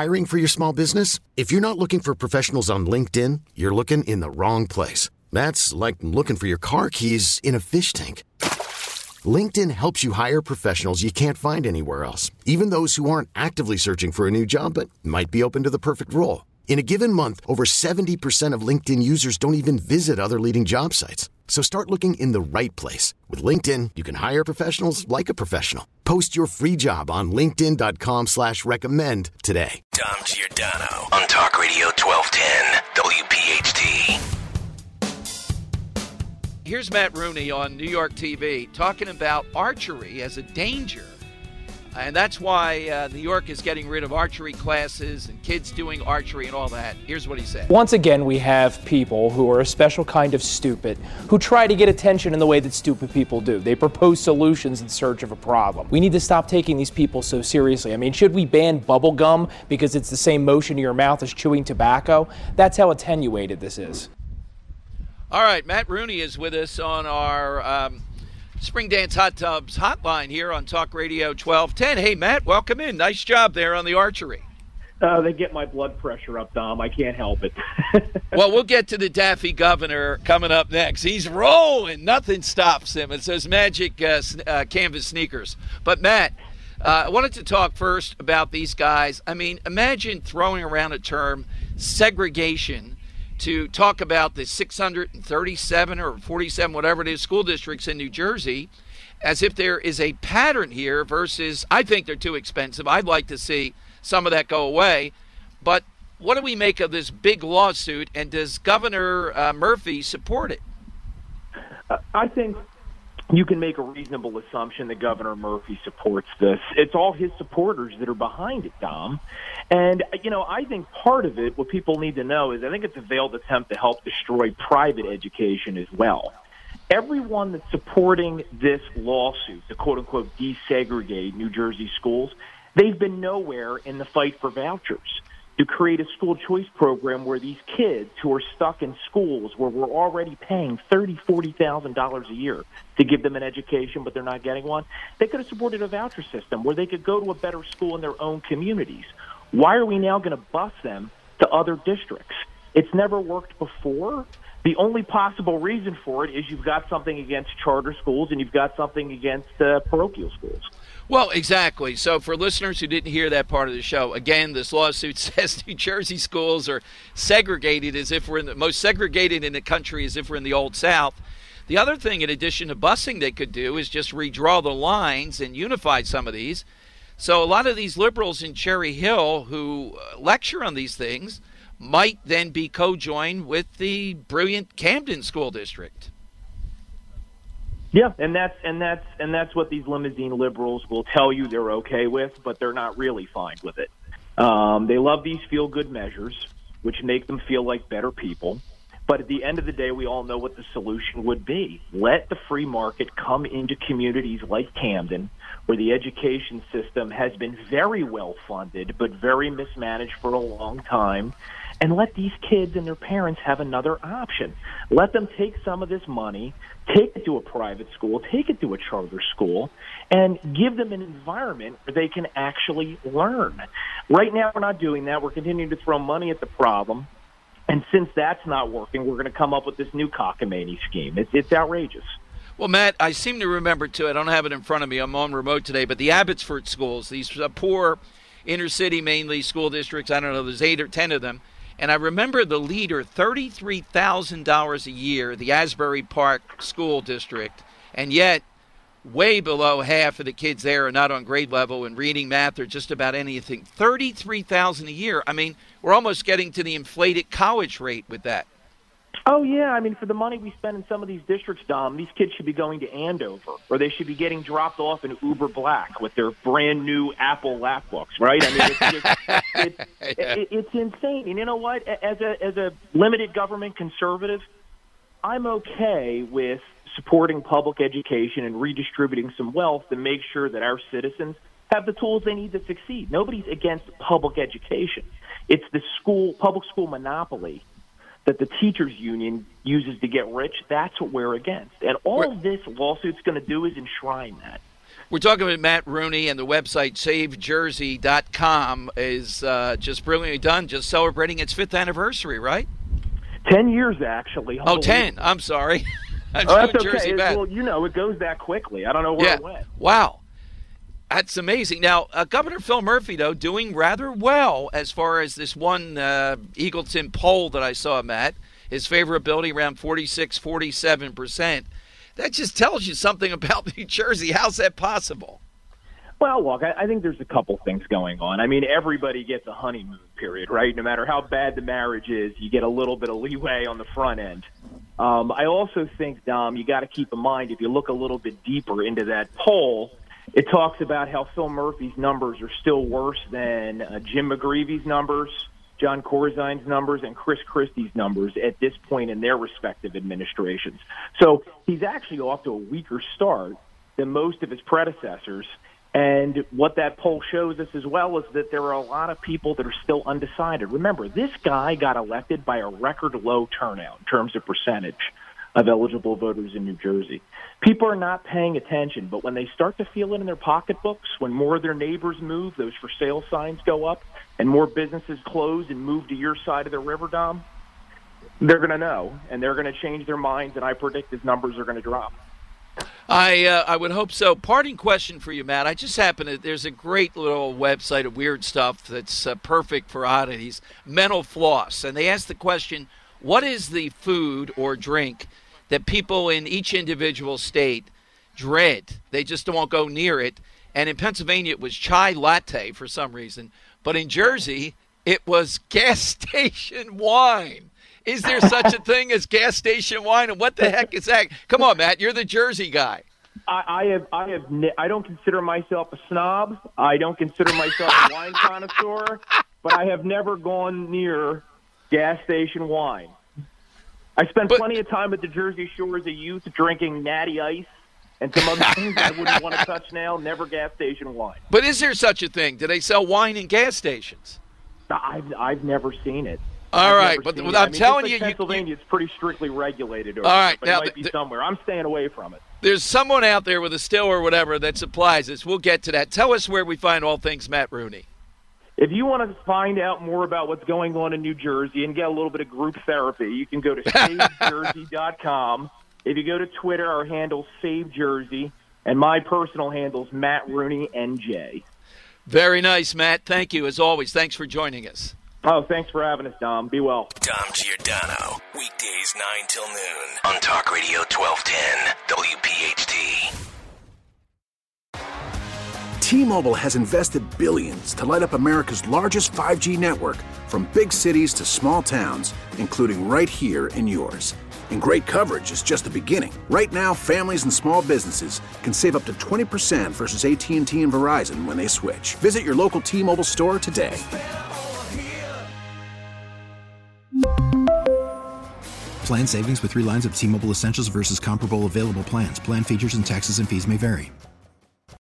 Hiring for your small business? If you're not looking for professionals on LinkedIn, you're looking in the wrong place. That's like looking for your car keys in a fish tank. LinkedIn helps you hire professionals you can't find anywhere else, even those who aren't actively searching for a new job but might be open to the perfect role. In a given month, over 70% of LinkedIn users don't even visit other leading job sites. So start looking in the right place. With LinkedIn, you can hire professionals like a professional. Post your free job on linkedin.com/recommend today. Dom Giordano on Talk Radio 1210 WPHT. Here's Matt Rooney on New York TV talking about archery as a danger. And that's why New York is getting rid of archery classes and kids doing archery and all that. Here's what he said. Once again, we have people who are a special kind of stupid who try to get attention in the way that stupid people do. They propose solutions in search of a problem. We need to stop taking these people so seriously. I mean, should we ban bubble gum because it's the same motion in your mouth as chewing tobacco? That's how attenuated this is. All right, Matt Rooney is with us on our Spring Dance Hot Tubs hotline here on Talk Radio 1210. Hey, Matt, welcome in. Nice job there on the archery. They get my blood pressure up, Dom. I can't help it. Well, we'll get to the Daffy Governor coming up next. He's rolling. Nothing stops him. It's those magic canvas sneakers. But, Matt, I wanted to talk first about these guys. I mean, imagine throwing around a term, segregation, to talk about the 637 or 47, whatever it is, school districts in New Jersey, as if there is a pattern here versus, I think they're too expensive. I'd like to see some of that go away. But what do we make of this big lawsuit, and does Governor Murphy support it? I think you can make a reasonable assumption that Governor Murphy supports this. It's all his supporters that are behind it, Dom. And, I think part of it, what people need to know is I think it's a veiled attempt to help destroy private education as well. Everyone that's supporting this lawsuit, to quote-unquote desegregate New Jersey schools, they've been nowhere in the fight for vouchers to create a school choice program where these kids who are stuck in schools where we're already paying $30,000, $40,000 a year to give them an education, but they're not getting one, they could have supported a voucher system where they could go to a better school in their own communities. Why are we now going to bus them to other districts? It's never worked before. The only possible reason for it is you've got something against charter schools and you've got something against parochial schools. Well, exactly. So for listeners who didn't hear that part of the show, again, this lawsuit says New Jersey schools are segregated as if we're in the most segregated in the country, as if we're in the Old South. The other thing, in addition to busing, they could do is just redraw the lines and unify some of these. So a lot of these liberals in Cherry Hill who lecture on these things might then be co-joined with the brilliant Camden School District. Yeah, and that's what these limousine liberals will tell you they're okay with, but they're not really fine with it. They love these feel-good measures, which make them feel like better people. But at the end of the day, we all know what the solution would be. Let the free market come into communities like Camden, where the education system has been very well funded but very mismanaged for a long time, and let these kids and their parents have another option. Let them take some of this money, take it to a private school, take it to a charter school, and give them an environment where they can actually learn. Right now, we're not doing that. We're continuing to throw money at the problem. And since that's not working, we're going to come up with this new cockamamie scheme. It's outrageous. Well, Matt, I seem to remember, too, I don't have it in front of me, I'm on remote today, but the Abbotsford schools, these poor inner-city mainly school districts, I don't know, there's 8 or 10 of them, and I remember the leader, $33,000 a year, the Asbury Park School District, and yet way below half of the kids there are not on grade level in reading, math, or just about anything. $33,000 a year. I mean, we're almost getting to the inflated college rate with that. Oh, yeah. I mean, for the money we spend in some of these districts, Dom, these kids should be going to Andover, or they should be getting dropped off in Uber Black with their brand-new Apple lapbooks, right? I mean, it's insane. And you know what? As a limited government conservative, I'm okay with supporting public education and redistributing some wealth to make sure that our citizens have the tools they need to succeed. Nobody's against public education. It's the public school monopoly that the teachers union uses to get rich. That's what we're against. And all this lawsuit's going to do is enshrine that. We're talking about Matt Rooney, and the website SaveJersey.com is just brilliantly done, just celebrating its 5th anniversary, right? 10 years, actually. Oh, 10. I'm sorry. I'm that's doing okay. Jersey bad. Well, it goes that quickly. I don't know where it went. Wow. That's amazing. Now, Governor Phil Murphy, though, doing rather well as far as this one Eagleton poll that I saw, Matt. His favorability around 47%. That just tells you something about New Jersey. How's that possible? Well, look, I think there's a couple things going on. I mean, everybody gets a honeymoon period, right? No matter how bad the marriage is, you get a little bit of leeway on the front end. I also think, Dom, you got to keep in mind, if you look a little bit deeper into that poll, it talks about how Phil Murphy's numbers are still worse than Jim McGreevy's numbers, John Corzine's numbers, and Chris Christie's numbers at this point in their respective administrations. So he's actually off to a weaker start than most of his predecessors. And what that poll shows us as well is that there are a lot of people that are still undecided. Remember, this guy got elected by a record low turnout in terms of percentage of eligible voters in New Jersey. People are not paying attention, but when they start to feel it in their pocketbooks, when more of their neighbors move, those for sale signs go up, and more businesses close and move to your side of the river, Dom, they're going to know, and they're going to change their minds, and I predict his numbers are going to drop. I would hope so. Parting question for you, Matt. I just happened to, there's a great little website of weird stuff that's perfect for oddities, Mental Floss, and they ask the question, what is the food or drink that people in each individual state dread? They just won't go near it. And in Pennsylvania, it was chai latte for some reason. But in Jersey, it was gas station wine. Is there such a thing as gas station wine? And what the heck is that? Come on, Matt. You're the Jersey guy. I don't consider myself a snob. I don't consider myself a wine connoisseur. But I have never gone near gas station wine. I spent plenty of time at the Jersey Shore as a youth drinking Natty Ice and some other things I wouldn't want to touch now. Never gas station wine. But is there such a thing? Do they sell wine in gas stations? I've never seen it. All right, but I'm telling you, Pennsylvania, it's pretty strictly regulated. All right, but now it might be somewhere. I'm staying away from it. There's someone out there with a still or whatever that supplies us. We'll get to that. Tell us where we find all things Matt Rooney. If you want to find out more about what's going on in New Jersey and get a little bit of group therapy, you can go to SaveJersey.com. If you go to Twitter, our handle's SaveJersey, and my personal handle's Matt Rooney NJ. Very nice, Matt. Thank you, as always. Thanks for joining us. Oh, thanks for having us, Dom. Be well. Dom Giordano, weekdays 9 till noon on Talk Radio 1210 WPHT. T-Mobile has invested billions to light up America's largest 5G network, from big cities to small towns, including right here in yours. And great coverage is just the beginning. Right now, families and small businesses can save up to 20% versus AT&T and Verizon when they switch. Visit your local T-Mobile store today. Plan savings with 3 lines of T-Mobile Essentials versus comparable available plans. Plan features and taxes and fees may vary.